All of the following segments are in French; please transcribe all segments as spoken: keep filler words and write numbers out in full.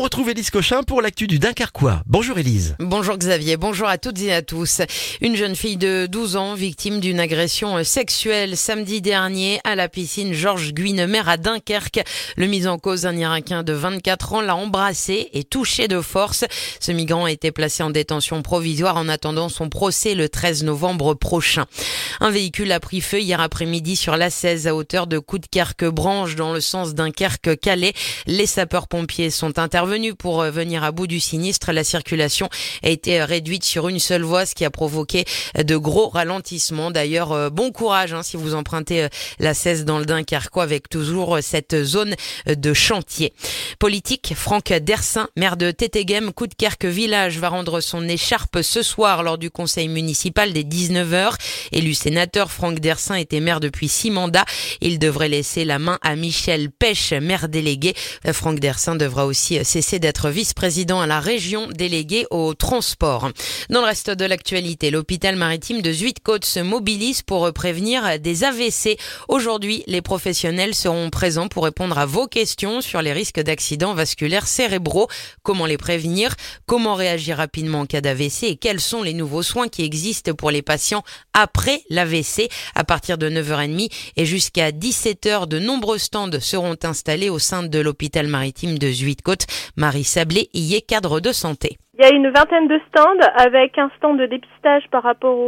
retrouve Élise Cochin pour l'actu du Dunkerquois. Bonjour Élise. Bonjour Xavier, bonjour à toutes et à tous. Une jeune fille de douze ans victime d'une agression sexuelle samedi dernier à la piscine Georges Guynemer à Dunkerque. Le mis en cause, un Irakien de vingt-quatre ans, l'a embrassé et touché de force. Ce migrant a été placé en détention provisoire en attendant son procès le treize novembre prochain. Un véhicule a pris feu hier après-midi sur l'A seize à hauteur de Coudekerque-Branche dans le sens Dunkerque-Calais. Les sapeurs-pompiers sont intervenus pour venir à bout du sinistre. La circulation a été réduite sur une seule voie, ce qui a provoqué de gros ralentissements. D'ailleurs, bon courage hein, si vous empruntez l'A seize dans le Dunkerquois avec toujours cette zone de chantier. Politique, Franck Dersin, maire de Tétéghem, Coudekerque Village, va rendre son écharpe ce soir lors du conseil municipal des dix-neuf heures. Élu sénateur, Franck Dersin était maire depuis six mandats. Il devrait laisser la main à Michel Pêche, maire délégué. Franck Dersin devra aussi cesser d'être vice-président à la région délégué au transport. Dans le reste de l'actualité, l'hôpital maritime de Zuydcoote se mobilise pour prévenir des A V C. Aujourd'hui, les professionnels seront présents pour répondre à vos questions sur les risques d'accidents vasculaires cérébraux. Comment les prévenir? Comment réagir rapidement en cas d'A V C? Et quels sont les nouveaux soins qui existent pour les patients après l'A V C? À partir de neuf heures trente et jusqu'à dix-sept heures, de nombreux stands seront installés au sein de l'hôpital maritime de Zuydcoote. Marie Sablé y est cadre de santé. Il y a une vingtaine de stands avec un stand de dépistage par rapport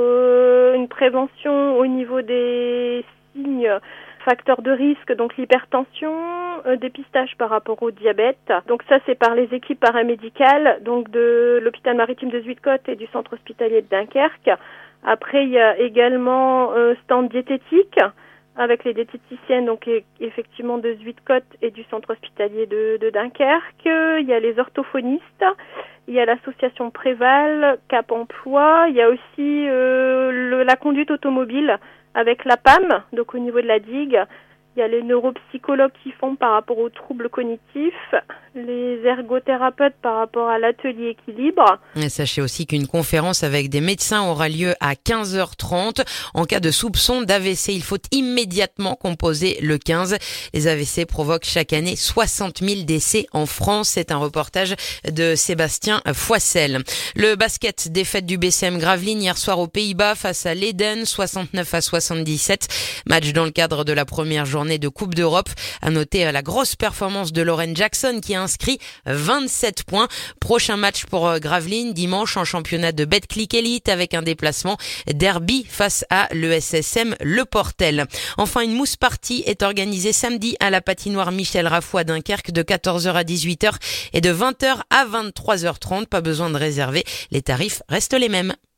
à une prévention au niveau des signes facteurs de risque, donc l'hypertension, euh, dépistage par rapport au diabète. Donc ça, c'est par les équipes paramédicales donc de l'hôpital maritime de Zuydcoote et du centre hospitalier de Dunkerque. Après, il y a également un euh, stand diététique avec les diététiciennes donc effectivement de Zuydcoote et du centre hospitalier de, de Dunkerque. Il y a les orthophonistes, il y a l'association Préval, Cap Emploi, il y a aussi euh, le, la conduite automobile avec la P A M, donc au niveau de la digue. Il y a les neuropsychologues qui font par rapport aux troubles cognitifs, les ergothérapeutes par rapport à l'atelier équilibre. Et sachez aussi qu'une conférence avec des médecins aura lieu à quinze heures trente. En cas de soupçon d'A V C, il faut immédiatement composer le quinze. Les A V C provoquent chaque année soixante mille décès en France. C'est un reportage de Sébastien Foissel. Le basket, défaite du B C M Gravelines hier soir aux Pays-Bas face à l'Eden, soixante-neuf à soixante-dix-sept. Match dans le cadre de la première journée de Coupe d'Europe. À noter la grosse performance de Lauren Jackson qui a inscrit vingt-sept points. Prochain match pour Gravelines dimanche en championnat de Betclic Elite avec un déplacement derby face à l'E S S M Le Portel. Enfin, une mousse party est organisée samedi à la patinoire Michel Raffoux à Dunkerque de quatorze heures à dix-huit heures et de vingt heures à vingt-trois heures trente. Pas besoin de réserver. Les tarifs restent les mêmes.